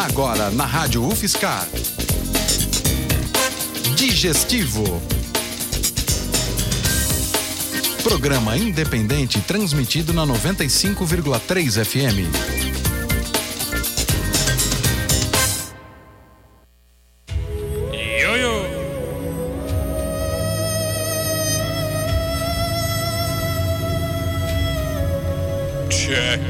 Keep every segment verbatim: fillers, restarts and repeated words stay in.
Agora na Rádio UFSCar. Digestivo. Programa independente transmitido na noventa e cinco vírgula três F M. Ioiô. Check.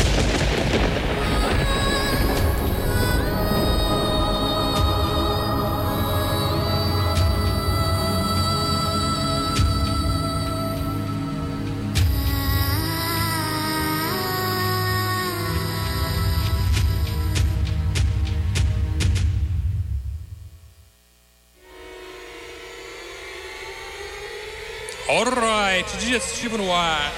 Alright, digestivo no ar.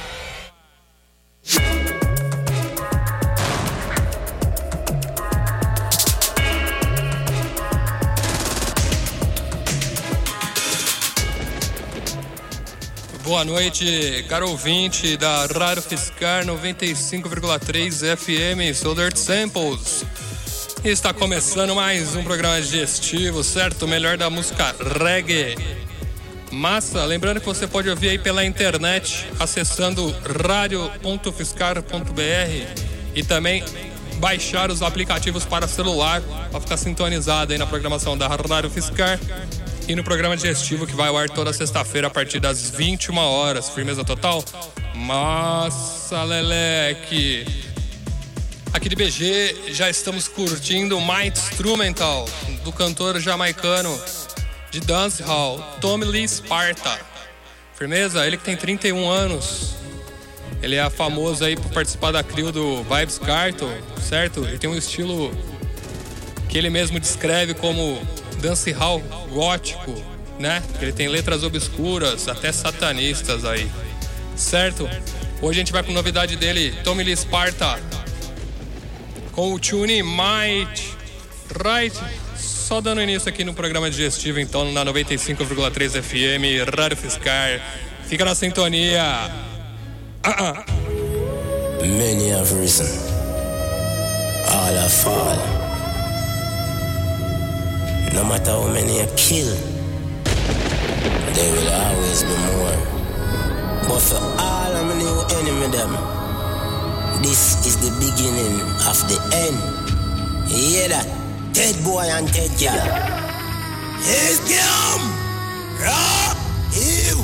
Boa noite, caro ouvinte da Rádio UFSCar noventa e cinco vírgula três F M, sou Dirt Samples. E está começando mais um programa digestivo, certo? O melhor da música reggae. Massa, lembrando que você pode ouvir aí pela internet, acessando radio ponto ufscar ponto b r e também baixar os aplicativos para celular para ficar sintonizado aí na programação da Rádio UFSCar e no programa digestivo que vai ao ar toda sexta-feira a partir das vinte e uma horas. Firmeza total? Massa, leleque! Aqui de B G já estamos curtindo Might Instrumental do cantor jamaicano de dancehall, Tommy Lee Sparta. Firmeza? Ele que tem trinta e um anos. Ele é famoso aí por participar da crew do Vybz Kartel, certo? Ele tem um estilo que ele mesmo descreve como dancehall gótico, né? Ele tem letras obscuras, até satanistas aí, certo? Hoje a gente vai com novidade dele, Tommy Lee Sparta, com o tune Might Right. Só dando início aqui no programa digestivo, então, na noventa e cinco vírgula três F M, Rádio UFSCar. Fica na sintonia. Ah, ah. Many have risen, all have fallen. No matter how many you kill, there will always be more. But for all of my new enemy them, this is the beginning of the end. You hear that? Dead boy and dead girl. Here's them! Raw! You!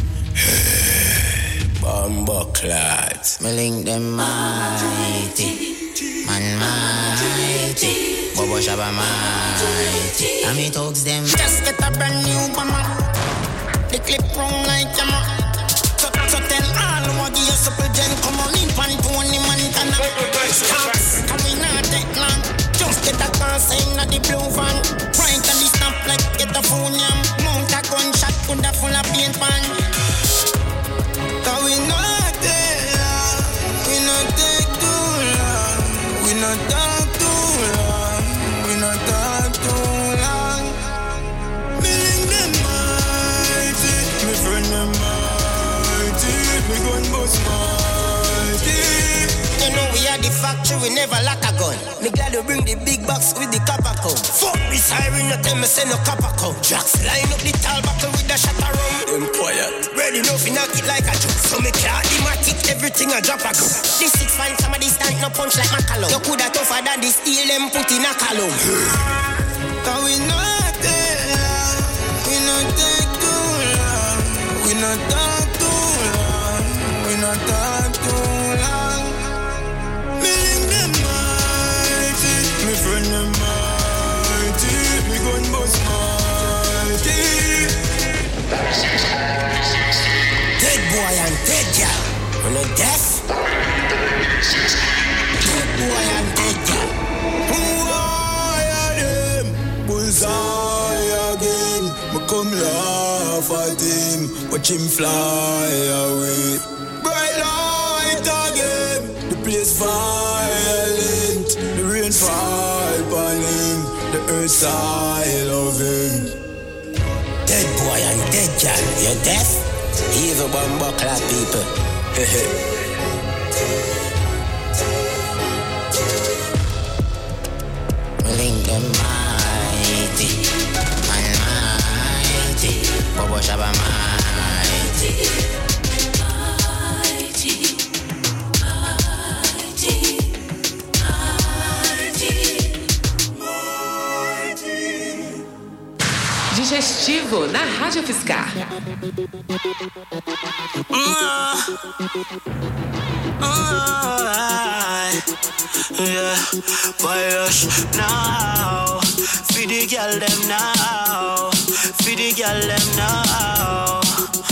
Bumbo clads. Me link them mighty. Man mighty. Bobo Shabba mighty. And me talks them. Just get a brand new bomber. The clip wrong like a ma. So, so tell all what you supple gen. Come on in, pan to one man can. Stop. Can we not take long? Just get a car sign at the blue van. Right on the snap like get a phone yam. Mount a gunshot, put a full of paint pan. Cause we not take long. We not take too long. We not talk too long. We not talk too long. Me link them mighty. Me friend them mighty. Me gun bust mighty. You know we are the factory, we never lack a gun. Me glad you bring the big box with the copper cone. Fuck this siren, no tell me say no copper cone. Jacks line up the tall buckle with the shatter rum. Them quiet, ready enough to knock it like a joke. So me can't dematic everything a drop a go. This six fan, some of this stand no punch like Macalum. You coulda tougher than the steel them put in a column. Cause we not take long, we not take too long. We not talk too long, we not talk too long. Me link them mighty, me friend them mighty. Me gun bust mighty. Dead boy and dead girl, we not deaf. Dead boy and dead girl. Who are them? Bullseye again. Me come laugh at him, watch him fly away. Bright light again. The place violent, the rain fall upon him, the earth style of him. Dead boy and dead girl, you deaf? Evil bumbo clad people. them mighty, almighty, Bobo Shabba mighty, mighty, mighty, mighty, mighty. Digestivo na Rádio Fiscar. Yeah, boy, rush now. Feed the girl them now. Feed the girl them now.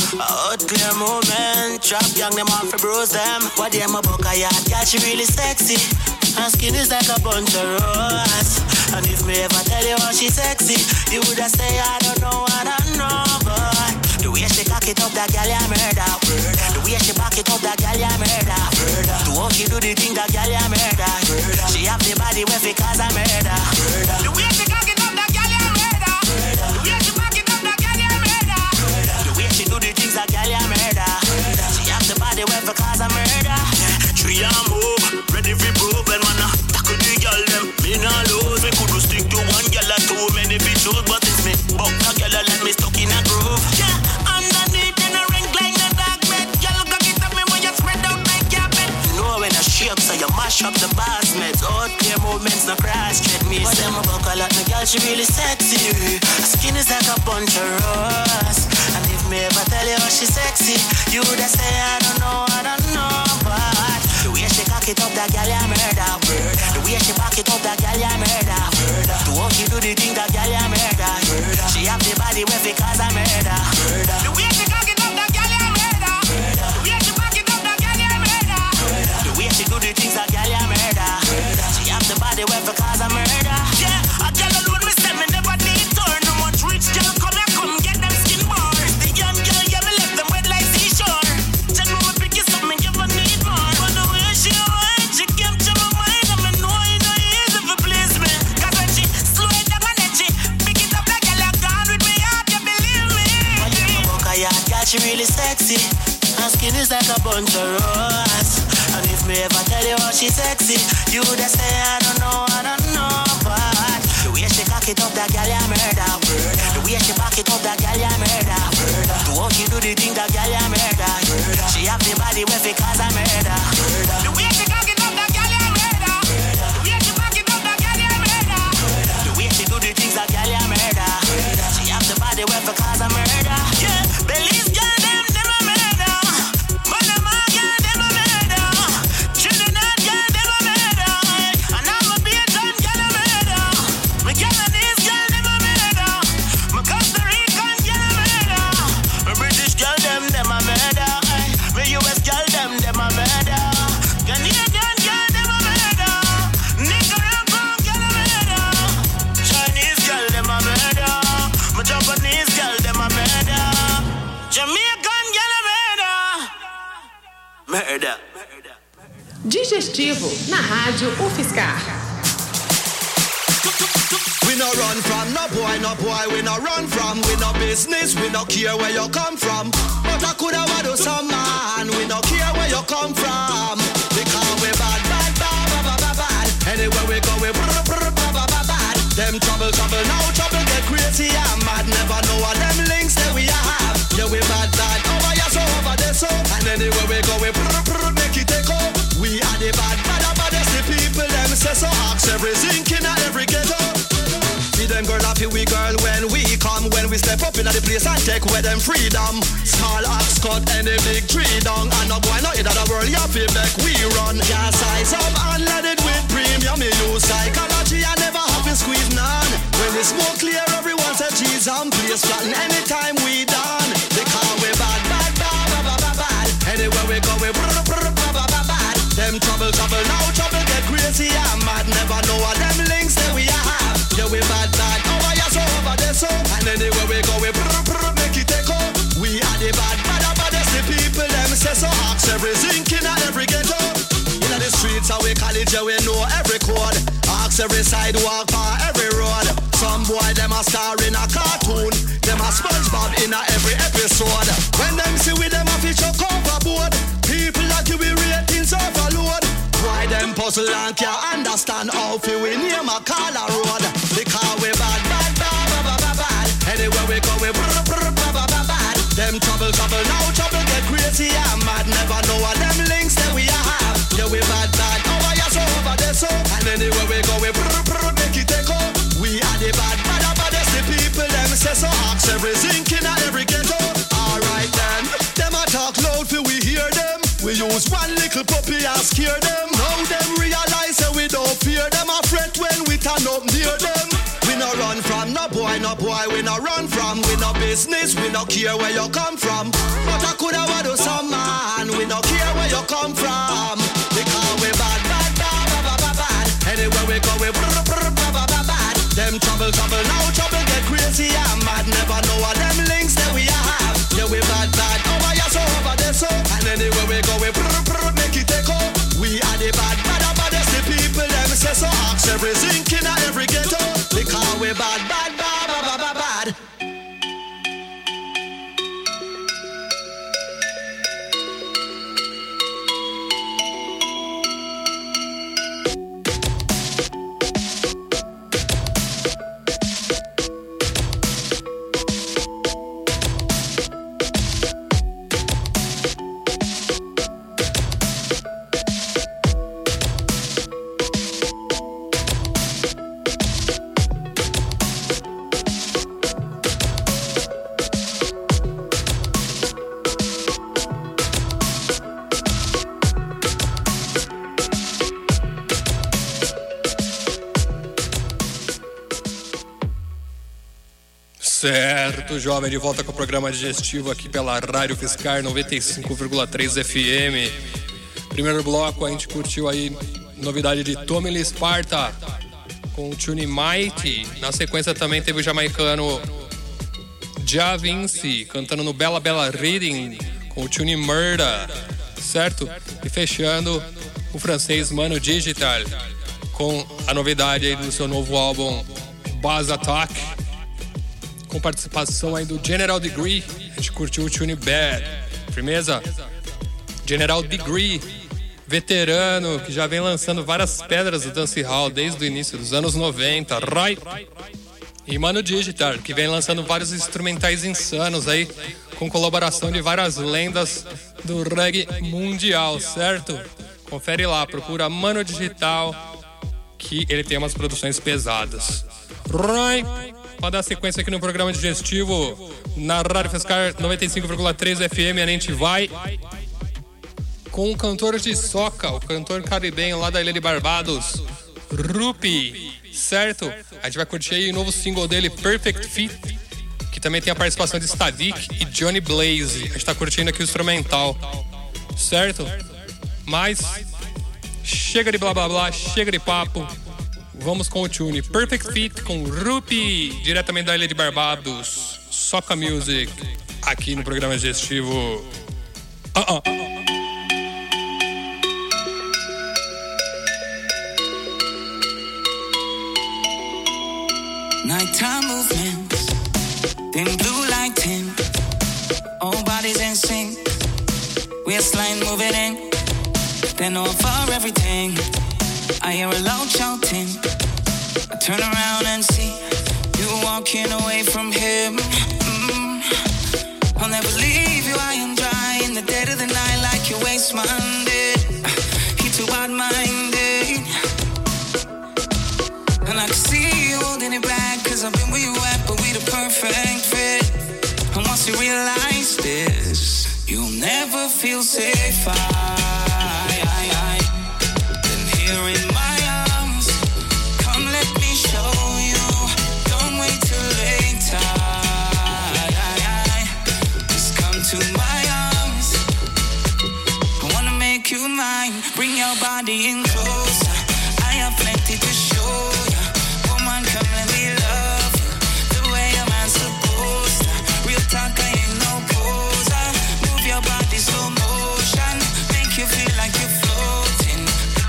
Out clear moment. Trap young them off for bros them. What them a buck a yard? Girl, she really sexy. Her skin is like a bunch of roses. And if me ever tell you how she sexy, you woulda say I don't know, I don't know. But the way she cock it up, that girl ya murder. The way she back it up, that girl ya murder. The way she do the thing, that girl ya murder. She have the body where fi cause a murder. The way she cock it up, that girl ya murder. The way she back it up, that girl ya murder. The way she do the things, that girl ya murder. She have the body where fi cause a murder. Three and move, ready for proven man. Tackle the girl them, me nah lose. Me could stick to one girl or too many fi choose, but it's me. But the girl let me stuck in a groove. Yeah, underneath in a ring like the dog bed. Girl cock it up me when you spread out like carpet. You know when I shake so you mash up the basements. Out clear movements no crash tread me. But them a buckle like me girl she really sexy. Her skin is like a bunch of roses. And if me ever tell you how she sexy, you woulda say I don't know, I don't know. But the way she cock it up, that girl ya murder. The way she back it up, that girl ya murder. The way she do the thing, that girl ya murder. She have the body where fi cause a murder. The way she cock it up, that girl ya murder. The way she back it up, that girl ya murder. The way she do the things, that girl ya murder. She have the body where fi cause a murder. Yeah, a girl alone me say me never need turn. No much rich girl come here, come get them skin bars. The young girl, yeah, me left them wet like seashore. Check me, me pick it up, me give her need more. But the way she went, she capture my mind, and me know it no easy for please me. Cause when she slow it down and then she pick it up like a girl gone with me heart, you believe me. But you know about a yard, girl, she really sexy. Her skin is like a bunch of roses. And if me ever tell you how she sexy, you woulda say I don't know, I don't know. But the way she cock it up, that girl ya murder. The way she back it up, that girl ya murder. The way she do the thing, that girl ya murder. She have the body where fi cause a murder. The way she cock it up, that girl ya murder. The way she back it up, that girl ya murder. The way she do the things, that girl ya murder. She have the body where fi cause a murder. Yeah, Belize girl them, them a murder. Panama girl them a murder. Trinidad girl them a murder. And I'm a Bajan girl a murder. My Guyanese girl them a murder. My Costa Rican girl a murder. My British girl them, them a murder. My U S girl them, them a murder. Canadian girl them a murder. Nicaraguan girl a murder. Chinese girl them a murder. My Japanese girl them a murder. Jamaican girl a murder. Murder. Digestivo na Rádio UFSCar. We no run from no boy, no boy, we no run from. We no business, we no care where you come from. But I coulda wa do some man, we no care where you come from. Because we bad, bad, bad, bad, bad, bad, bad. Anywhere we go, we brr, brr, bad, bad, bad, bad. Them trouble, trouble, now trouble get crazy and mad. Never know what them links that we have. Yeah, we bad, bad, over here, so over there, so. And anywhere we go, we brr, brr, make it take off. We are the bad, bad, bad, that's the people, them say so. Ask every zinc in every ghetto. See them girl happy we girl when we come. When we step up in the place and take away them freedom. Small axe cut any big tree down. And no boy no in the world you feel like we run. Can't size up and let it with premium. Me use psychology I never have to squeeze none. When the smoke clear everyone say cheese and place flatten anytime we done. Because we bad bad bad bad bad bad bad. Anywhere we go we brr brr bad bad bad bad. Them trouble trouble now trouble get crazy and mad. Never know what them links that we have. Yeah, we bad, bad, over here, so over there, so. And anywhere we go, we brr, brr, make it take off. We are the bad, bad, bad, that's the people, them say so. Ask every zinc in every ghetto. In the streets, how we college, yeah, we know every code. Ask every sidewalk, for every road. Some boy, them a star in a cartoon. Them a SpongeBob in a every episode. When them see with them a feature overboard. People like you, we ratings overload. Why them puzzle and can't understand how fi we name a color road. anywhere we go, we brr brr make it echo. We are the bad, bad, baddest the people. Them say so, ask every zinc in every ghetto. Alright then, them a talk loud for we hear them. We use one little puppy and scare them. Now them realize that we don't fear them. A fret when we turn up near them. We no run from no boy, no boy. We no run from. We no business. We no care where you come from. But I coulda wa do some man. We no care where you come from. Because we bad, bad, bad, bad, bad, bad. Anywhere we go, we brr, brr, bad, bad, bad, bad. Them trouble, trouble, now trouble get crazy and mad. Never know what them links that we have. Yeah, we bad, bad. Over here, so over there, so. And anywhere we go, we brr, brr, make it echo. We are the bad, bad, baddest the people. Them say so. Ask every zinc in every ghetto. Because we bad, bad, bad, bad, bad, bad. Certo, jovem, de volta com o programa digestivo aqui pela Rádio Fiscar noventa e cinco vírgula três F M. Primeiro bloco a gente curtiu aí novidade de Tommy Lee Sparta com o tune Mighty. Na sequência também teve o jamaicano Ja Vinci cantando no Bella Bella Reading com o tune Murder, certo? E fechando o francês Mano Digital com a novidade aí do seu novo álbum Buzz Attack, com participação aí do General Degree. A gente curtiu o tune Bad. Firmeza? General Degree, veterano, que já vem lançando várias pedras do dancehall desde o início dos anos noventa, right? E Mano Digital, que vem lançando vários instrumentais insanos aí, com colaboração de várias lendas do reggae mundial, certo? Confere lá, procura Mano Digital, que ele tem umas produções pesadas. Right? Para dar sequência aqui no programa digestivo na Rádio Fiscar noventa e cinco vírgula três F M, a gente vai com o cantor de soca, o cantor caribenho lá da Ilha de Barbados, Rupi, certo? A gente vai curtir aí o novo single dele, Perfect Fit, que também tem a participação de Static e Johnny Blaze. A gente tá curtindo aqui o instrumental, certo? Mas chega de blá blá blá, chega de papo. Vamos com o tune Perfect Fit com Rupi, diretamente da Ilha de Barbados. Soca Music, aqui no programa digestivo. Uh-uh. Nighttime movements, dim blue lighting, all bodies in sync. Waistline moving in, then over everything. I hear a loud shouting. I turn around and see you walking away from him. Mm. I'll never leave you high and dry in the dead of the night like you waste Monday. He too bad-minded, and I can see you holding it back, cause I've been where you at, but we the perfect fit. And once you realize this, you'll never feel safe. I, I, I, then here in my arms, come let me show you. Don't wait till later. I, I, I, just come to my arms. I wanna make you mine. Bring your body in closer. I have plenty to show you. Woman, come let me love you the way a man's supposed to. Real talk, I ain't no poser. Move your body slow motion, make you feel like you're floating.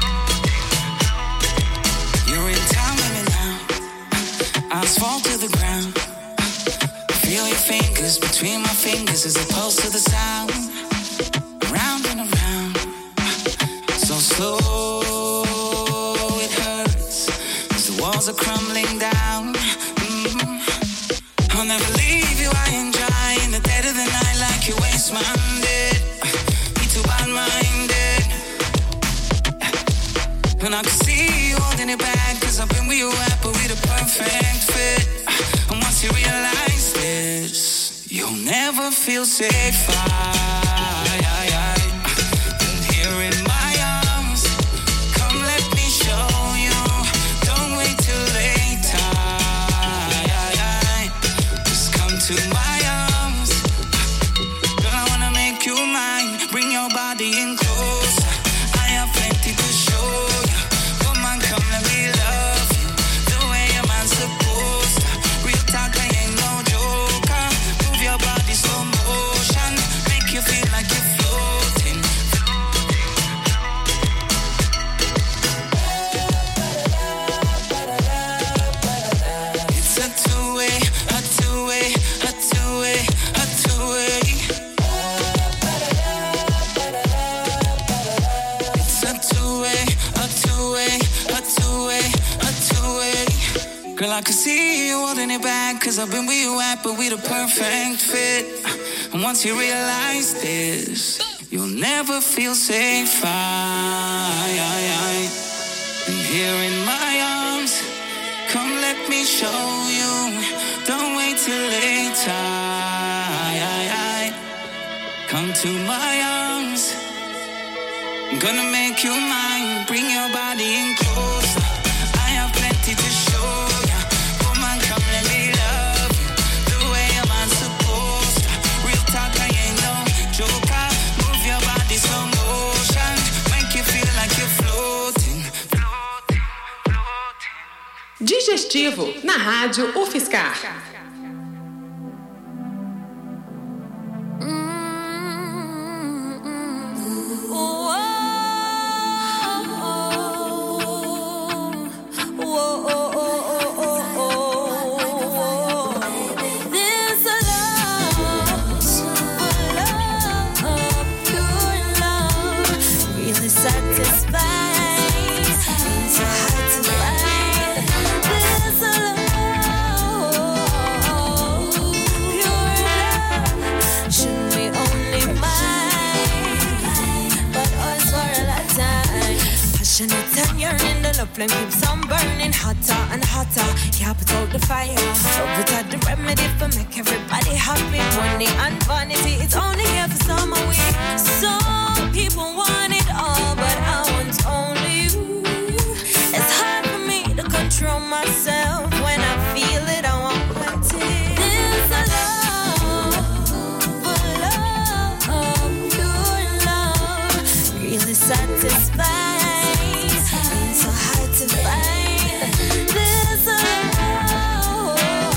You're in town with me now. Asphalt to the ground. Feel your fingers between my fingers as opposed to the sound. Round and around, so slow it hurts as the walls are crumbling down. Mm-hmm. I'll never leave you high and dry in the dead of the night like you waste Monday. Be too bad-minded, And I can see you holding it back, cause I've been where you at, but we the perfect fit. And once you realize this, you'll never feel safe. I, I, I, and here in my arms, come let me show you. Don't wait till later. I, I, just come to my arms. Girl, I wanna make you mine. Bring your body in close. I have plenty to show you. Come on, come let me love you the way a man's supposed to. Real talk, I ain't no joker. Move your body slow motion, make you feel like you're floating. It's a two-way, a two-way, a two-way, a two-way. It's a two-way, a two-way, a two-way, a two-way. Girl, I can see you holding it back, cause I've been where you at, but we the perfect fit. And once you realize this, you'll never feel safe. I, I, I. And here in my arms, come let me show you. Don't wait till later. I, I, I. Come to my arms. I'm gonna make you mine. Bring your body in closer. I have plenty to show ya. Come on, come let me love you the way a man's supposed to. Real talk, I ain't no joker. Move your body slow motion, make you feel like you're floating. Floating, floating. Digestivo, na Rádio UFSCar. Flame keeps on burning hotter and hotter. Can't put out the fire. Love it at the remedy for make everybody happy. Money and vanity, it's only here for some of we. Some people want it all, but I want only you. It's hard for me to control myself. When I feel it, I want it. This a love, for love, pure love, really satisfied. To find this love,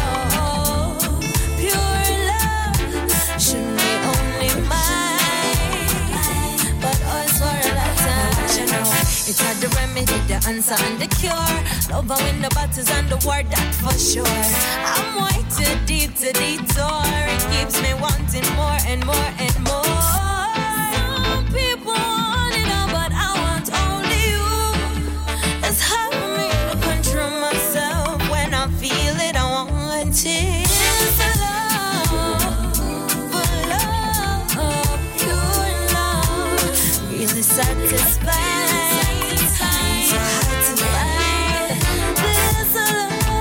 pure love, should be only mine, but us for a lifetime. You know, it's hard the remedy, the answer and the cure. Love when the battles and the war, that for sure. I'm way too deep to detour. It keeps me wanting more and more and more. Some people want it all, but I want only you. It's hard for me to control myself. When I feel it, I want it. It's a love, for love, pure love, really satisfied. So hard to find. This a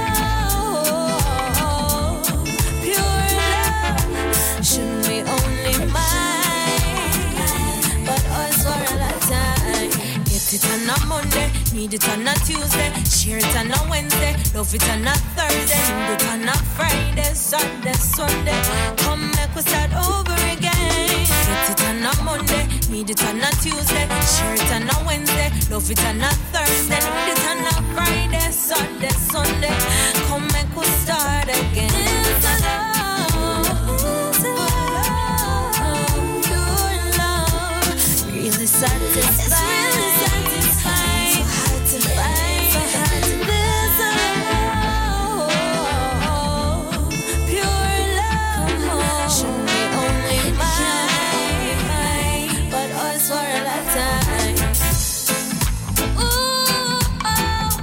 love, pure love, should be only mine, but us for a lifetime. Get it on a Monday, need it on a Tuesday, share it on a Wednesday, love it on a Thursday, need it on a Friday, Saturday, Sunday. Come make we start over again. Get it on a Monday, need it on a Tuesday, share it on a Wednesday, love it on a Thursday, need it on a Friday, Saturday, Sunday. Come make we start again. It's a love, it's a love, pure love, really satisfied. It's really satisfying. So hard to find. So hard to this love, pure love, should be only mine, but us for a lifetime. Ooh, oh,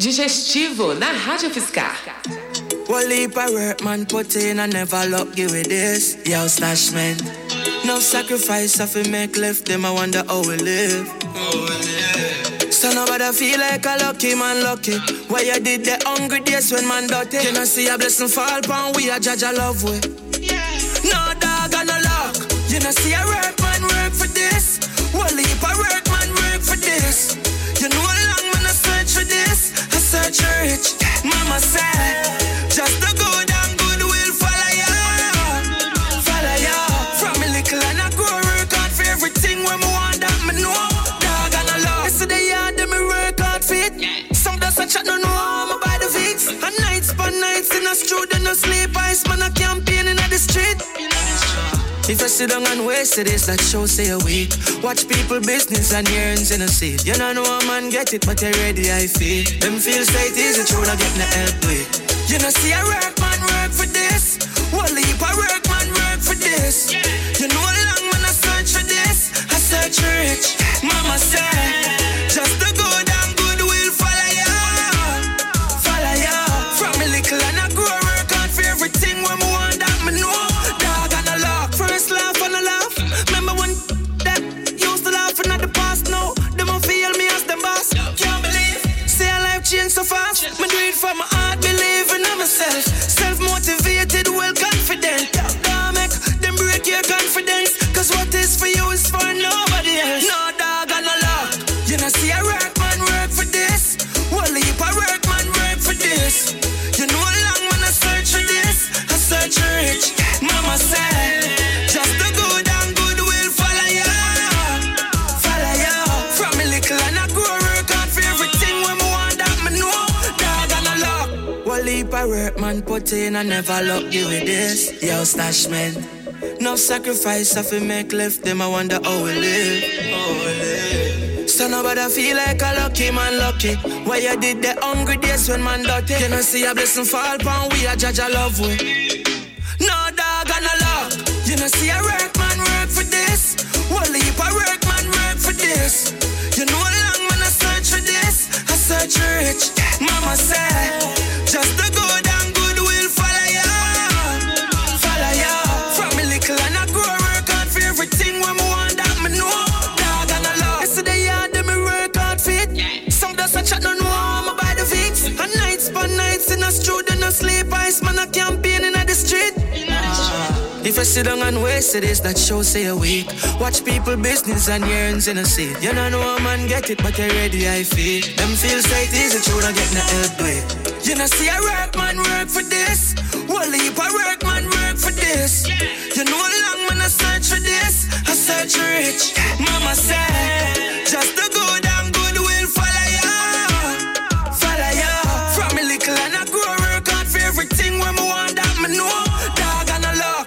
Digestivo na Rádio Fiscar. One leap of work, man, put in and never lucky with this. Yo, stash man. No sacrifice I fi make left them, I wonder how we live. How we live. So nobody feel like a lucky man, lucky. Why you did the hungry days when man dirty? You know see a blessing fall upon we a judge a love way. No dog and no luck. You know see a work man work for this. One leap of work man work for this. You know how long man I search for this. I search for rich. Mama said, just to go down good will follow ya. Follow ya. From a little and I grow work hard for everything when me want that me know. Dog and a love. This is the yard that me work hard fit. Some does a chat no know I'm by the Vicks. And nights by nights in a student no sleep. Ice man a campaign in the street. If I sit down and waste it, it's that show say a week. Watch people business and earns in a seat. You don't know a man get it, but they ready I feel. Them feel straight easy, true, not getting the help with. You know see a work man work for this. One leap I work man work for this. You know how long when I search for this. I search for rich. Mama said, just to go down good will follow ya. Follow ya. From a little and I grow work hard for everything when me want that me know. First laugh and a laugh. Remember when that used to laugh and at the past now them a feel me as them boss. Can't believe, say a life changed so fast. Me do it from my heart, believing in myself. Self-motivated, well confident. Don't make them break your confidence. Cause what is for you is for nobody else. No dog and no luck. You know see a work man work for this. One leap I work man work for this. You know how long when I search for this. I search for rich. Mama said, just to go down good will follow ya. Follow ya. From a little and I grow work hard for everything when me want that me know. Dog and a luck. One leap I work man put in and never lucky with this. Yo, stash man. No sacrifice I fi make left them, I wonder how we live. How we live. So nobody feel like a lucky man lucky. Why you did the hungry days when man dirty? You know see a blessing fall upon we a judge a love way. No dog and no luck. You know see a work man work for this. One leap I work man work for this. You know how long when I search for this. I search for rich. Mama said, just to go down good will follow ya. Follow ya. From a little and I grow work hard for everything when me want that me know. Dog and no luck. This is the yard that me work hard fit. Some does a chat no know I'm by the Vicks. And nights by nights in a student no sleep. Ice man a campaign in the street. If I sit down and waste it, it's that show say a week. Watch people business and earns in a seat. You don't know a man get it, but they ready I feel. Them feel straight easy, true, not getting the help with. You know see a work man work for this. One leap I work man work for this. You know how long when I search for this. I search for rich. Mama said, just to go down good will follow ya. Follow ya. From a little and I grow work hard for everything when me want that me know. Dog and a luck.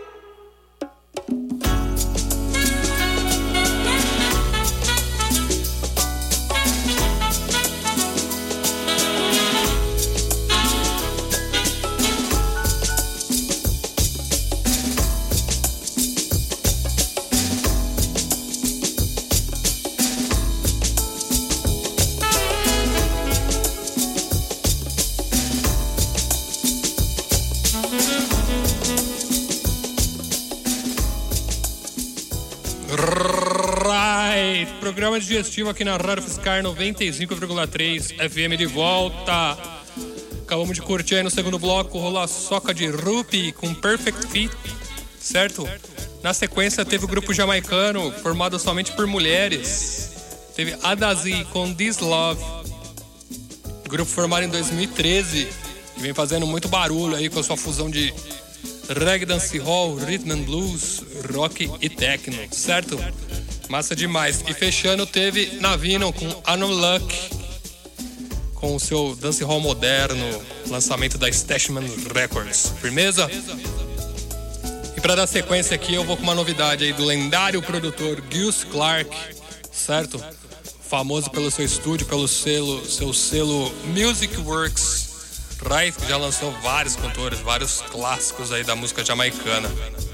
Programa digestivo aqui na Rádio Fiscar noventa e cinco vírgula três F M de volta. Acabamos de curtir aí no segundo bloco Rola Soca de Rupi com Perfect Fit, certo? Na sequência teve o grupo jamaicano formado somente por mulheres. Teve Adazi com This Love. Grupo formado em dois mil e treze e vem fazendo muito barulho aí com a sua fusão de reggae, dancehall, rhythm and blues, rock e techno, certo? Massa demais. E fechando teve Navino com Unluck, com o seu dancehall moderno, lançamento da Stashman Records. Firmeza? E pra dar sequência aqui eu vou com uma novidade aí do lendário produtor Gus Clark, certo? Famoso pelo seu estúdio, pelo selo, seu selo Music Works, right? Que já lançou vários cantores, vários clássicos aí da música jamaicana.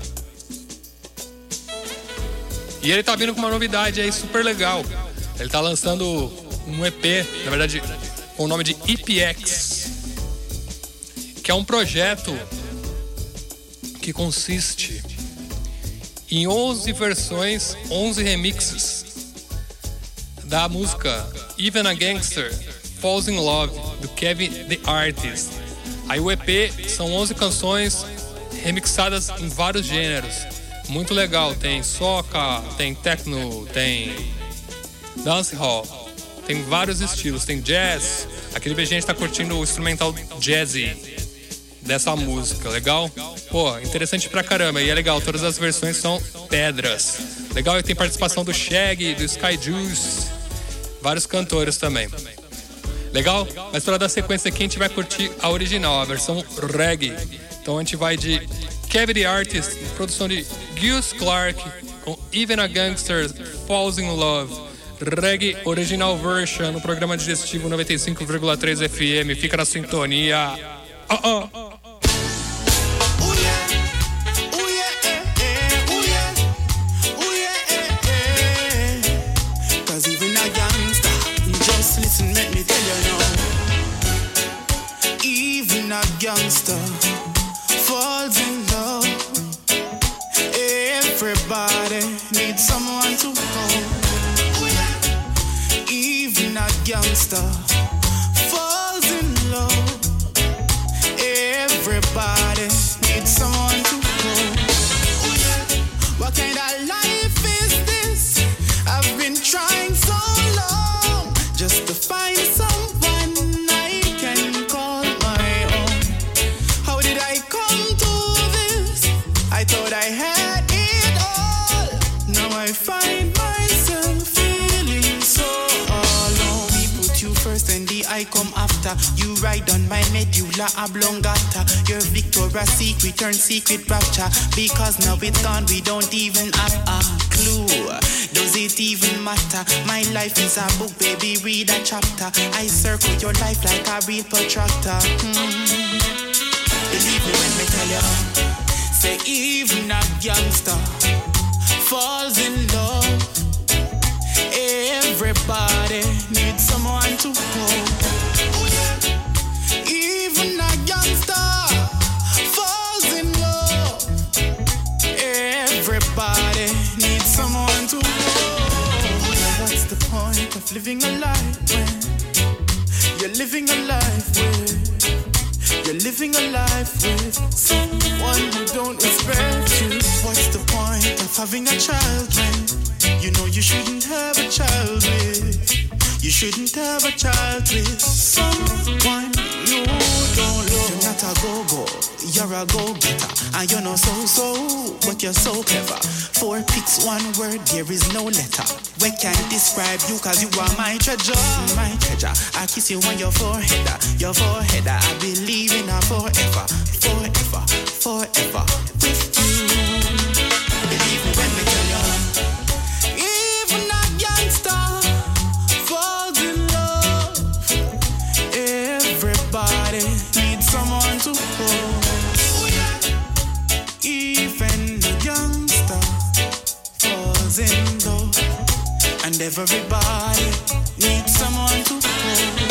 E ele tá vindo com uma novidade aí super legal. Ele tá lançando um E P, na verdade, com o nome de E P X, que é um projeto que consiste em onze versões, onze remixes da música Even a Gangster Falls in Love, do Kevin the Artist. Aí o E P são onze canções remixadas em vários gêneros. Muito legal, tem soca, tem techno, tem dancehall, tem vários estilos, tem jazz. Aquele B G está curtindo o instrumental jazzy dessa música, legal? Pô, interessante pra caramba, e é legal, todas as versões são pedras. Legal, e tem participação do Shaggy, do Sky Juice, vários cantores também. Legal? Mas para dar sequência aqui, a gente vai curtir a original, a versão reggae. Então a gente vai de Kevin the Artist, produção de Gus Clark, com Even a Gangster Falls in Love, reggae original version, no programa digestivo noventa e cinco vírgula três F M. Fica na sintonia. Uh -uh. Youngster falls in love. Everybody needs someone to hold. Even a youngster falls in love. Everybody needs someone to hold. What kind of life is this? I've been trying so long just to find someone I can call my own. How did I come to this? I thought I had it all. Now I find myself feeling so alone. We put you first and the I come after. You ride on my medulla oblongata. Your Victoria's Secret turn secret rapture. Because now it's gone, we don't even have a clue. Does it even matter? My life is a book, baby, read a chapter. I circle your life like a real protractor. Hmm. Believe me when me tell you, say even a youngster falls in love. Everybody needs someone to hold. Even a youngster falls in love. Everybody needs someone to hold. What's the point of living a life when you're living a life with You're living a life with someone who don't respect you? What's the point of having a child when you know you shouldn't have a child with? You shouldn't have a child with someone you don't love. You're not a go-go, you're a go-getter. And you're not so-so, but you're so clever. Four pics, one word, there is no letter. We can't describe you cause you are my treasure. My treasure, I kiss you on your forehead. Your forehead, I believe in a forever. Forever, forever with you. Believe me when we tell you. Even a youngster falls in love. Everybody needs someone to hold. Even a youngster falls in love. And everybody needs someone to hold.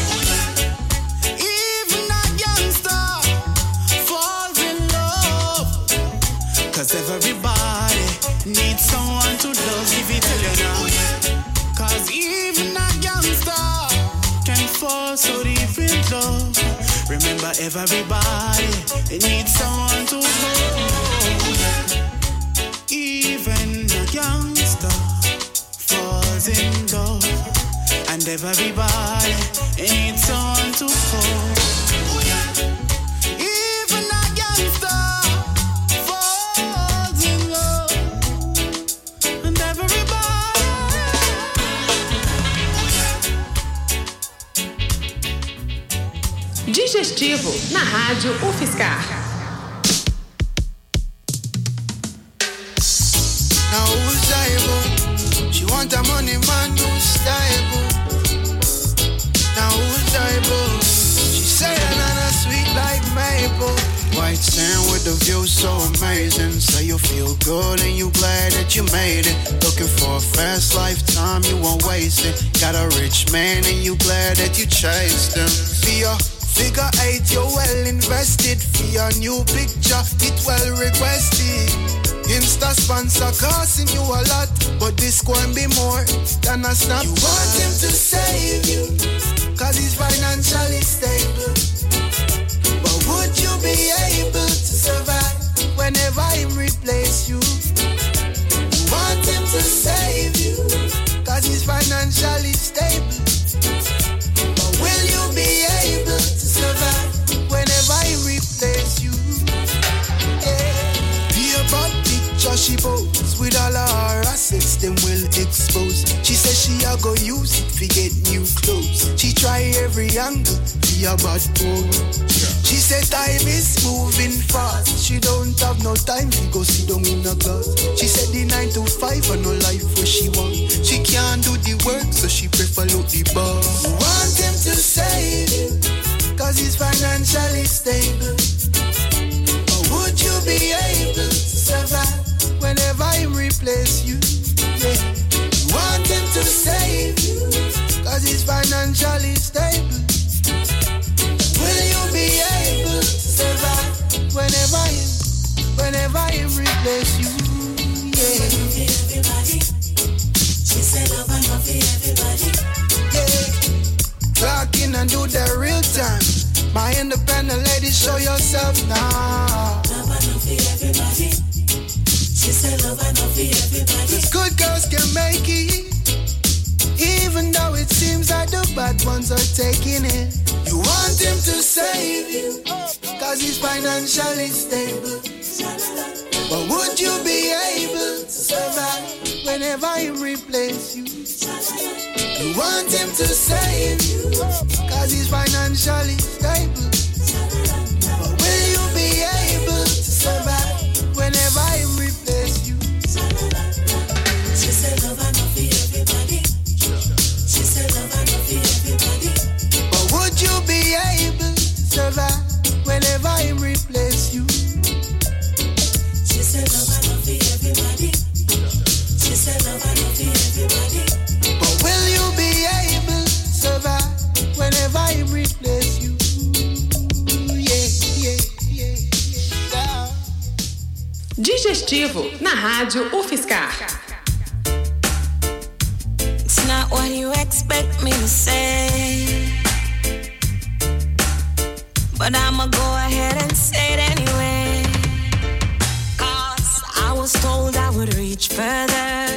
Even a youngster falls in love. Cause everybody needs someone to love. If you tell you now. Cause even a youngster can fall so deep in love. Remember everybody needs someone to hold. Even a youngster falls in love. And everybody needs someone to hold. Even a youngster falls in love. And everybody. Digestivo na Rádio UFSCar. Now who's able? She want a money man who's stable. Now who's able? She say another sweet like maple. White sand with the feels so amazing. Say you feel good and you glad that you made it. Looking for a fast lifetime, you won't waste it. Got a rich man and you glad that you chased him. For your figure eight, you're well invested. For your new picture, it well requested. Insta sponsor costing you a lot, but this can be more than a snap. You want him to save you, cause he's financially stable. But would you be able to survive whenever him replace you? You want him to save you, cause he's financially stable. But will you be able to survive whenever him replace you? Yeah. Be about she pose with all of her assets, them will expose. She says she a go use it to get new clothes. She try every angle, be a bad boy. She said time is moving fast. She don't have no time to go sit down in a class. She said the nine to five and no life where she want. She can't do the work, so she prefer look the boss. You want him to save you, cause he's financially stable. Or would you be able to survive whenever him replace you? Yeah. You want him to save you, cause he's financially stable. Will you be able to survive whenever him, whenever him replace you? Yeah. Everybody. She said love and love for everybody. Yeah. Clock in and do the real time. My independent lady, show yourself now. Love and love for everybody. She said love and love for everybody. Cause good girls can make it, even though it seems like the bad ones are taking it. You want him to save you, cause he's financially stable. But would you be able to survive whenever him replace you? You want him to save you, cause he's financially stable. But will you be able to survive whenever him replace you? She said love and love for everybody. She said love and love for everybody. But would you be able to survive whenever him replace you? She said love and love for everybody. She said love and love for everybody. But will you be able to survive whenever him replace you? Yeah, yeah, yeah, yeah. Digestivo na Rádio UFSCar. It's not what you expect me to say, but I'ma go ahead and say it anyway. Cause I was told I would reach further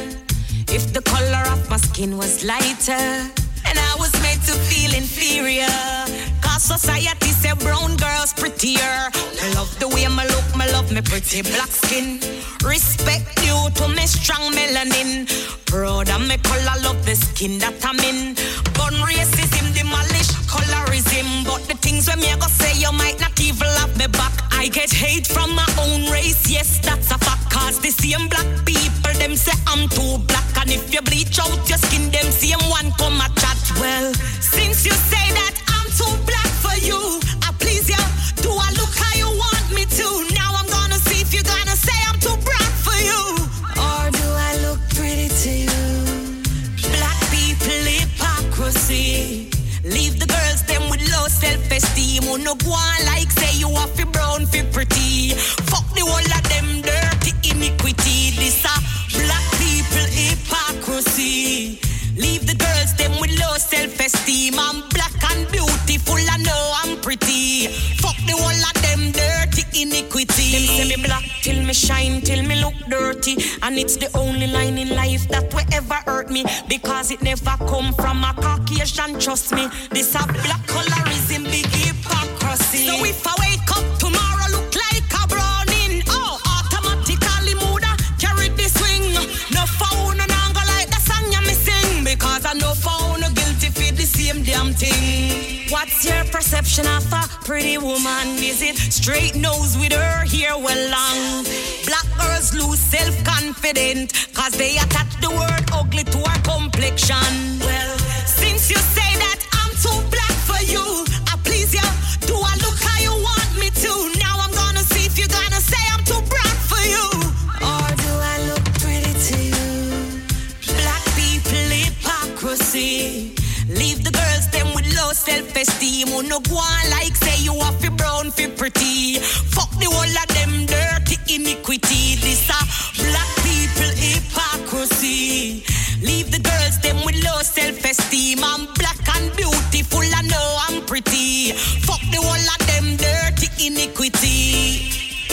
if the color of my skin was lighter, and I was made to feel inferior. Cause society say brown girls prettier. I love the way I look, I love me pretty black skin. Respect due to me strong melanin. Proud of me color, love the skin that I'm in. Gun racism, demolish colorism. But the things when me I go say, you might not even love me back. I get hate from my own race, yes, that's a fact. Cause the same black people, them say I'm too black. And if you bleach out your skin, them same one come a chat. Well, since you say that I'm too black for you, I please you, do I look how you want me to? Now I'm gonna see if you're gonna say I'm too black for you. Or do I look pretty to you? Black people hypocrisy. Leave the girls them with low self-esteem. Who no go on like say you are fi brown fi pretty. Fuck the whole of them dirty iniquity. This a black people hypocrisy. Leave the girls them with low self-esteem. I'm black and beautiful, I know I'm pretty. Fuck the whole of them dirty iniquity. Them say me black till me shine, till me look dirty. And it's the only line in life that will ever hurt me, because it never come from a Caucasian, trust me. This a black colorism, big hypocrisy. So if I wake up tomorrow look like a browning, oh, automatically mood'a carry the swing. No phone and angle like the song you me sing, because I know phone guilty for the same damn thing. What's your perception of a pretty woman? Is it straight nose with her hair well long? Black girls lose self-confidence cause they attach the word ugly to her complexion. Well, since you say that I'm too black for you, I please you, do I look how you want me to? Now I'm gonna see if you're gonna say self-esteem. Who no go on like say you are fi brown fi pretty. Fuck the whole of them dirty iniquity. This a black people hypocrisy. Leave the girls them with low self-esteem. I'm black and beautiful, I know I'm pretty. Fuck the whole of them dirty iniquity.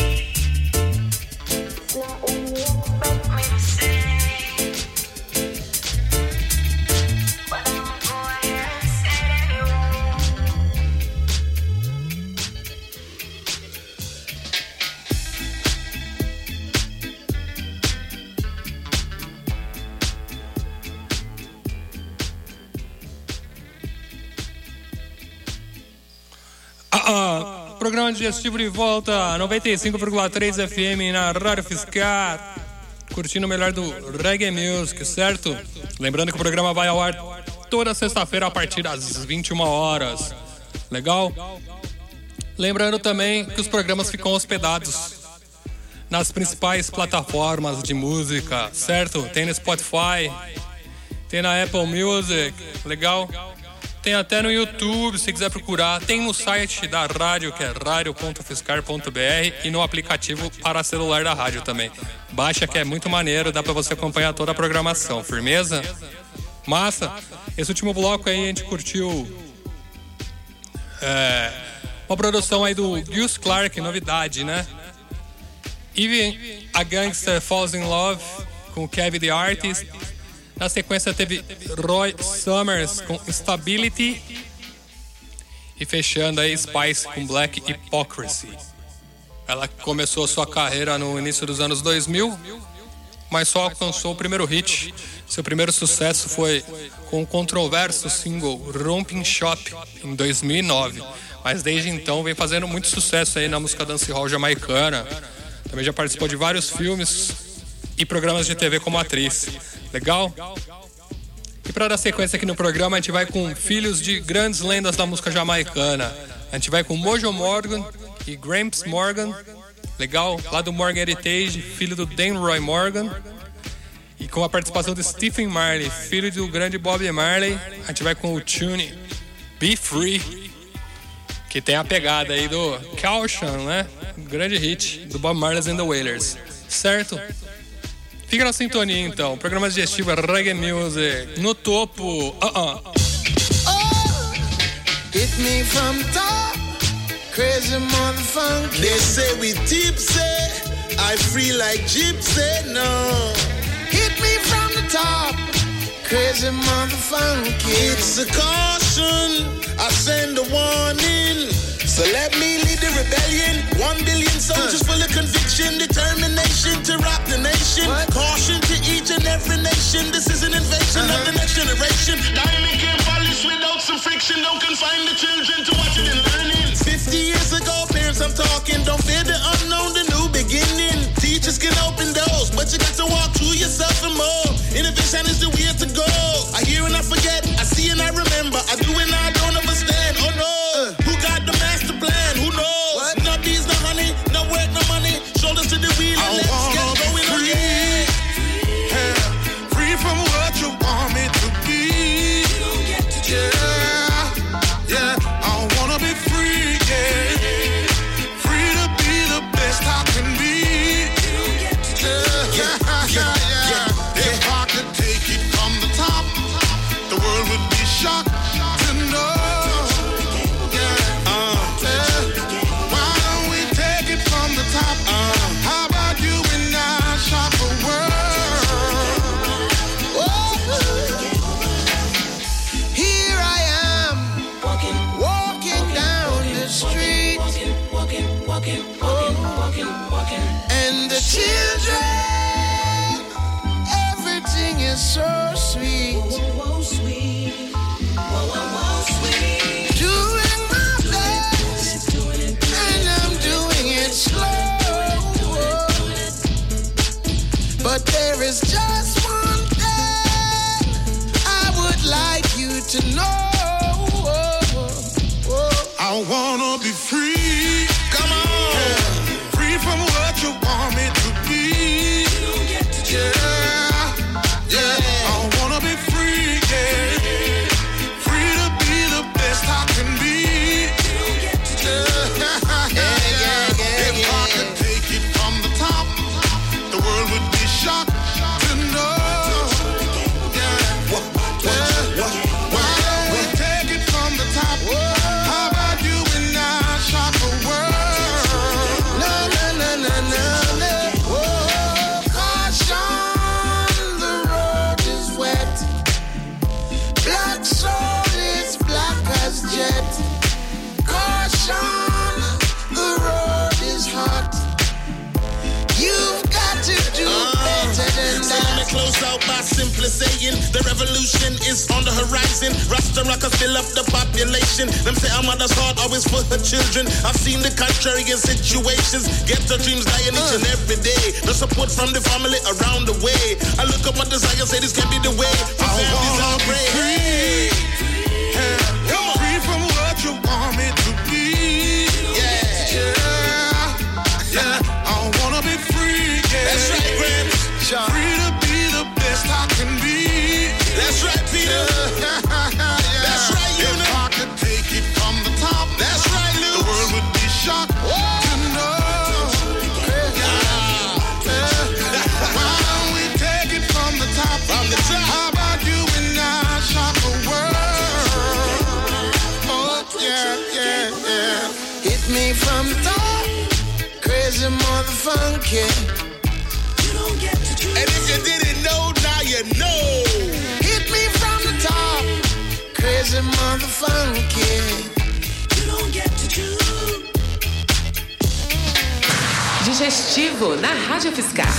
Ah, programa digestivo de volta, noventa e cinco vírgula três F M na Rádio Fiscar. Curtindo o melhor do Reggae Music, certo? Lembrando que o programa vai ao ar toda sexta-feira a partir das vinte e uma horas. Legal? Lembrando também que os programas ficam hospedados nas principais plataformas de música, certo? Tem no Spotify, tem na Apple Music, legal? Tem até no YouTube, se quiser procurar. Tem no site da rádio, que é radio ponto fiscar ponto b r, e no aplicativo para celular da rádio também. Baixa, que é muito maneiro, dá pra você acompanhar toda a programação. Firmeza? Massa? Esse último bloco aí a gente curtiu é, uma produção aí do Gus Clark, novidade, né? Even a Gangster Falls in Love com Kevin the Artist. Na sequência teve Roy Summers com Instability. E fechando aí Spice com Black Hypocrisy. Ela começou sua carreira no início dos anos dois mil, mas só alcançou o primeiro hit. Seu primeiro sucesso foi com o controverso single Romping Shop em dois mil e nove. Mas desde então vem fazendo muito sucesso aí na música dancehall jamaicana. Também já participou de vários filmes e programas de T V como atriz. Legal? E para dar sequência aqui no programa, a gente vai com filhos de grandes lendas da música jamaicana. A gente vai com Mojo Morgan e Gramps Morgan. Legal? Lá do Morgan Heritage, filho do Dan Roy Morgan. E com a participação de Stephen Marley, filho do grande Bob Marley. A gente vai com o tune Be Free, que tem a pegada aí do Caution, né? Um grande hit do Bob Marley and the Wailers. Certo? Fica na sintonia então, programa digestivo Reggae Music, no topo. Uh-uh. Oh, hit me from top, crazy motherfucker. They say we tipsy, I free like gypsy, no. Hit me from the top, crazy motherfucker. It's a caution, I send a warning. So let me lead the rebellion. One billion soldiers uh. full of conviction, determination to rock the nation. What? Caution to each and every nation. This is an invasion uh-huh. of the next generation. Diamond can't polish without some friction. Don't confine the children to watching and learning. Fifty years ago, parents, I'm talking. Don't fear the unknown, the new beginning. Teachers can open doors, but you got to walk through yourself and more. Innovation is the way to go. I hear and I forget. I see and I remember. I do and I don't understand. Oh no. Uh. Who got the master plan? Who knows? What? No bees, no honey, no work, no money. Shoulders to the wheel and let's get going free. Again. Yeah. Free from what you want me to be. You don't get to yeah, yeah. I wanna be free, yeah. Free to be the best I can be. You don't get to yeah, yeah, yeah, yeah, yeah. If I could take it from the top, the world would be shocked to know. And the children, everything is so sweet. Whoa, sweet. Whoa, whoa, sweet. Doing my best, and I'm doing it slow. But there is just one thing I would like you to know. I wanna be free. Come on. From what you want me to be. You don't get to yeah, yeah. I simply saying the revolution is on the horizon. Rasta rockers fill up the population. Them say our mother's heart always for her children. I've seen the contrary in situations. Get the dreams dying each and every day. The support from the family around the way. I look up my desire, say this can be the way. My family's all brave. Free. Yeah. Free from what you want me to be. Yeah. Yeah. Yeah. I wanna be free. Yeah. That's right, Gramps. Free to be the best I can be. That's right, Peter. Yeah. That's right, you know. If I could take it from the top. That's right, Lou. The world would be shocked to know. Yeah. Yeah. Why don't we take it from the top? From the top. How about you and I shock the world? Oh, yeah, yeah, yeah. Hit me from the top. Crazy motherfucker. And if you didn't know, now you know. Hit me from the top, crazy motherfucker. You don't get to choose. Digestivo na Rádio Fiscar.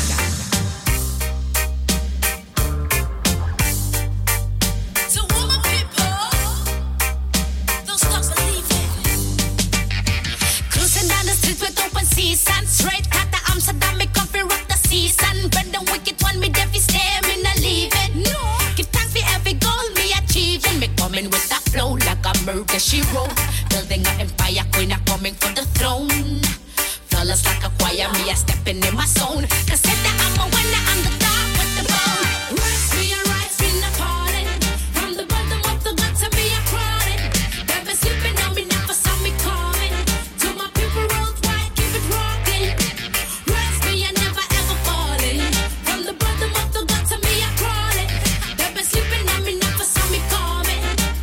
With that flow like a murder she wrote. Building an empire, queen are coming for the throne. Flawless like a choir, me a stepping in my zone. Cause said that I'm a winner, I'm the dog with the bone. Rise me and rise me not falling. From the bottom of the gut to me a crawling. Never sleeping on me, never saw me coming. To my people worldwide, keep it rocking. Rise me and never ever falling. From the bottom of the gut to me a crawling. Never sleeping on me, never saw me coming.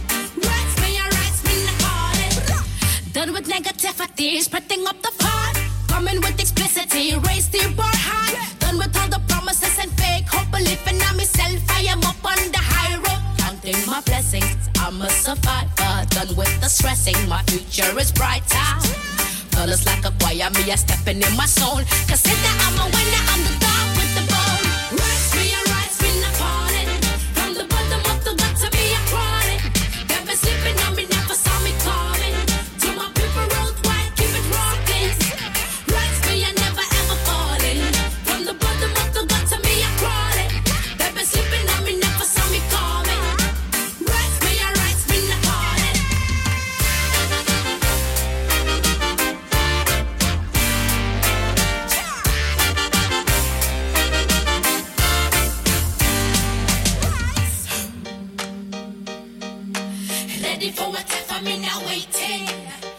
Done with negativity, spreading up the fire. Coming with explicitity, raise the bar high. Done with all the promises and fake hope. Believing in myself, I am up on the high road. Counting my blessings, I'm a survivor. Done with the stressing, my future is brighter. Colors like a choir, me a stepping in my zone. Cause in that I'm a winner, I'm the dog with the bone. Rise me and rise me not falling. From the bottom of the gut to me a crawling. Never sleeping on me, never saw me coming. Ready for whatever me now waiting.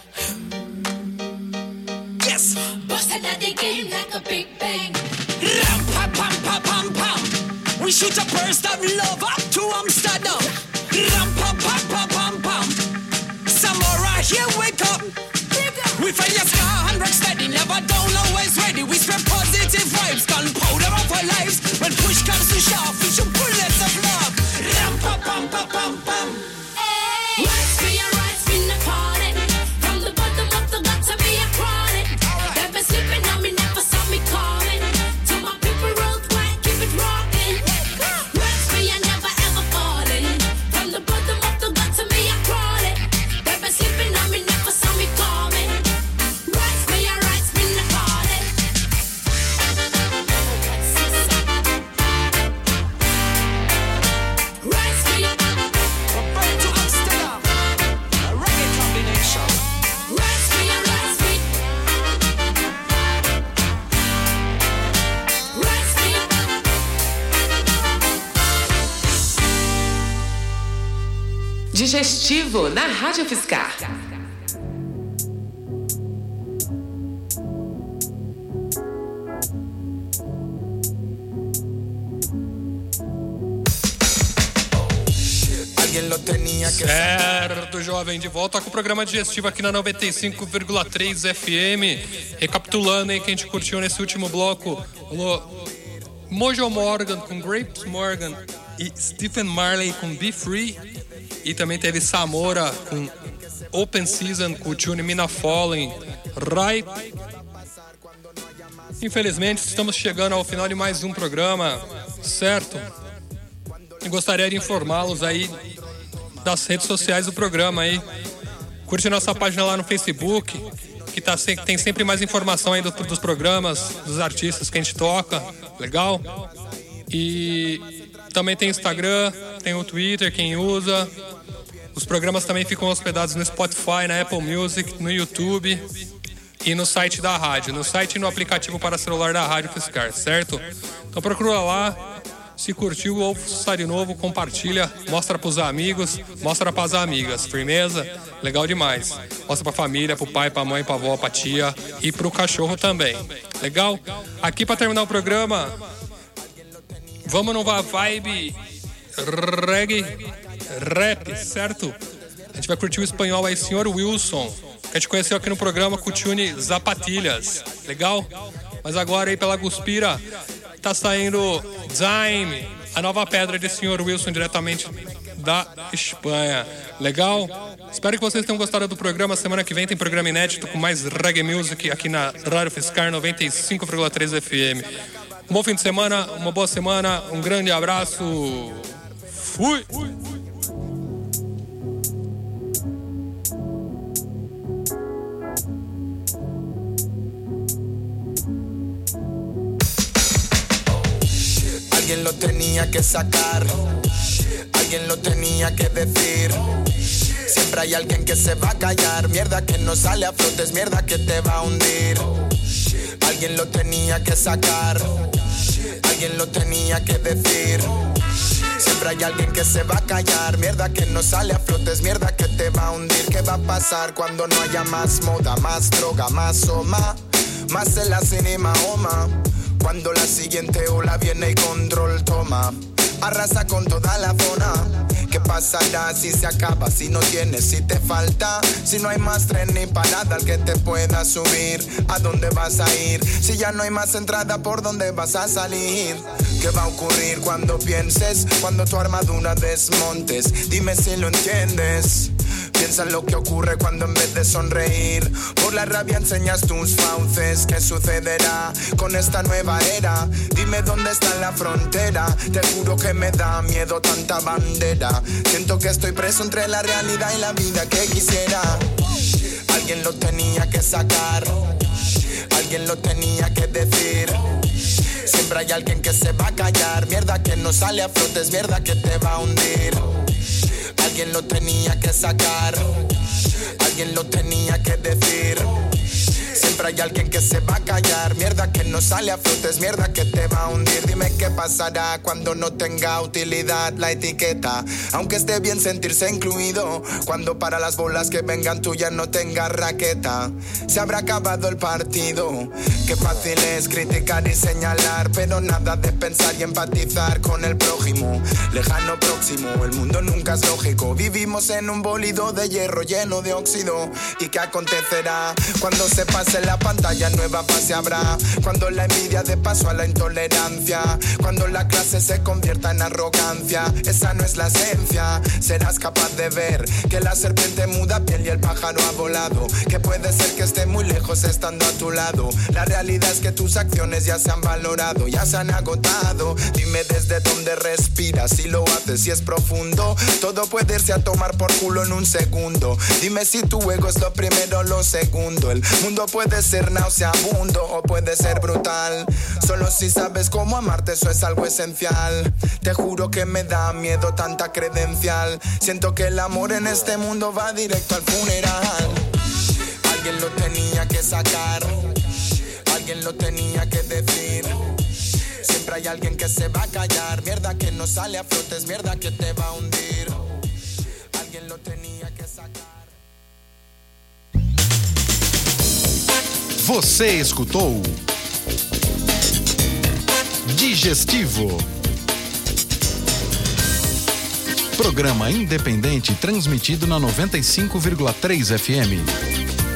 Yes, busted at the game like a big bang. Ram pam pam pam pam pam. We shoot a burst of love up to Amsterdam. Ram pam pam pam pam pam. Samora here wake up. We fire your scar and rock steady, never down, always ready. We spread positive vibes, gunpowder of our lives. When push comes to shove, we shoot bullets of love. Ram pam pam pam pam pam. Rise me and rise me not falling. From the bottom of the gut to me a crawling. Never sleeping on me, never saw me coming. To my people worldwide, keep it rocking. Rise me and never ever falling. From the bottom of the gut to me a crawling. Never sleeping on me, never saw me coming. Rise me and rise me not falling. Rise me up. Digestivo na Rádio Fiscar. Certo, jovem, de volta com o programa digestivo aqui na noventa e cinco vírgula três F M. Recapitulando aí, quem a gente curtiu nesse último bloco, rolou Mojo Morgan com Grapes Morgan e Stephen Marley com Be Free. E também teve Samora com Open Season com o tune Mina Fallen, Right. Infelizmente, estamos chegando ao final de mais um programa, certo? e gostaria de informá-los aí das redes sociais do programa aí. Curte nossa página lá no Facebook, que tá, tem sempre mais informação aí do, dos programas, dos artistas que a gente toca, legal? E também tem Instagram, tem o Twitter, quem usa. Os programas também ficam hospedados no Spotify, na Apple Music, no YouTube e no site da rádio. No site e no aplicativo para celular da Rádio Fiscar, certo? Então procura lá. Se curtiu ou está de novo, compartilha, mostra pros amigos, mostra pras amigas, firmeza? Legal demais. Mostra pra família, pro pai, pra mãe, pra avó, pra tia e pro cachorro também. Legal? Aqui pra terminar o programa, vamos numa vibe reggae, rap, certo? A gente vai curtir o espanhol aí, senhor Wilson, que a gente conheceu aqui no programa com o tune Zapatilhas. Legal? Mas agora aí pela Guspira tá saindo Dime, a nova pedra de senhor Wilson, diretamente da Espanha. Legal? Espero que vocês tenham gostado do programa. Semana que vem tem programa inédito com mais reggae music aqui na Rádio Fiscar noventa e cinco vírgula três F M. Um bom fim de semana, uma boa semana, um grande abraço. Fui! Alguien lo tenía que sacar, alguien lo tenía que decir. Siempre hay alguien que se va a callar. Mierda que no sale a flote, es mierda que te va a hundir. Alguien lo tenía que sacar, alguien lo tenía que decir. Siempre hay alguien que se va a callar. Mierda que no sale a flote, es mierda que te va a hundir. ¿Qué va a pasar cuando no haya más moda, más droga, más soma, más en la cine Mahoma? Cuando la siguiente ola viene y control toma, arrasa con toda la zona. ¿Qué pasará si se acaba? Si no tienes, si te falta, si no hay más tren ni parada al que te pueda subir. ¿A dónde vas a ir? Si ya no hay más entrada, ¿por dónde vas a salir? ¿Qué va a ocurrir cuando pienses? Cuando tu armadura desmontes, dime si lo entiendes. Piensa en lo que ocurre cuando en vez de sonreír por la rabia enseñas tus fauces. ¿Qué sucederá con esta nueva era? Dime dónde está la frontera. Te juro que me da miedo tanta bandera. Siento que estoy preso entre la realidad y la vida que quisiera. Alguien lo tenía que sacar, alguien lo tenía que decir. Siempre hay alguien que se va a callar. Mierda que no sale a flote, es mierda que te va a hundir. Alguien lo tenía que sacar, alguien lo tenía que decir. Siempre hay alguien que se va a callar. Mierda que no sale a flote, es mierda que te va a hundir. Dime qué pasará cuando no tenga utilidad la etiqueta, aunque esté bien sentirse incluido. Cuando para las bolas que vengan tuyas no tenga raqueta, se habrá acabado el partido. Qué fácil es criticar y señalar, pero nada de pensar y empatizar con el prójimo. Lejano próximo, el mundo nunca es lógico. Vivimos en un bólido de hierro lleno de óxido. ¿Y qué acontecerá cuando se pase la pantalla? Nueva fase habrá, cuando la envidia dé paso a la intolerancia, cuando la clase se convierta en arrogancia. Esa no es la esencia. Serás capaz de ver que la serpiente muda piel y el pájaro ha volado, que puede ser que esté muy lejos estando a tu lado. La realidad es que tus acciones ya se han valorado, ya se han agotado. Dime desde dónde respiras, si lo haces, si es profundo. Todo puede irse a tomar por culo en un segundo. Dime si tu ego es lo primero o lo segundo. El mundo puede ser nauseabundo o puede ser brutal. Solo si sabes cómo amarte, eso es algo esencial. Te juro que me da miedo tanta credencial. Siento que el amor en este mundo va directo al funeral. Alguien lo tenía que sacar, alguien lo tenía que decir. Siempre hay alguien que se va a callar. Mierda que no sale a flote, es mierda que te va a hundir. Alguien lo tenía que sacar. Você escutou Digestivo. Programa independente transmitido na noventa e cinco vírgula três F M.